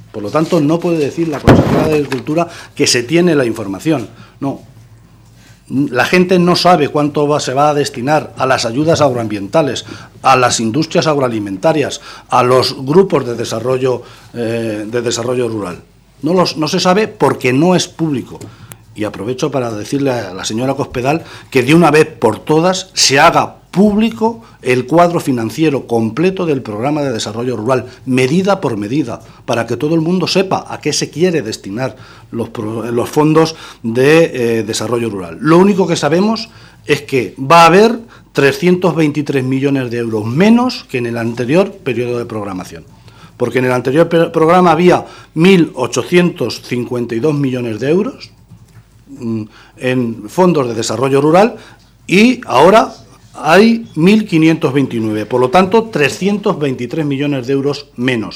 Por lo tanto, no puede decir la consejera de Agricultura que se tiene la información. No. La gente no sabe cuánto se va a destinar a las ayudas agroambientales, a las industrias agroalimentarias, a los grupos de desarrollo rural. No se sabe porque no es público. Y aprovecho para decirle a la señora Cospedal que de una vez por todas se haga público el cuadro financiero completo del programa de desarrollo rural, medida por medida, para que todo el mundo sepa a qué se quiere destinar los fondos de desarrollo rural. Lo único que sabemos es que va a haber 323 millones de euros menos que en el anterior periodo de programación, porque en el anterior programa había 1.852 millones de euros en fondos de desarrollo rural y ahora hay 1.529, por lo tanto 323 millones de euros menos.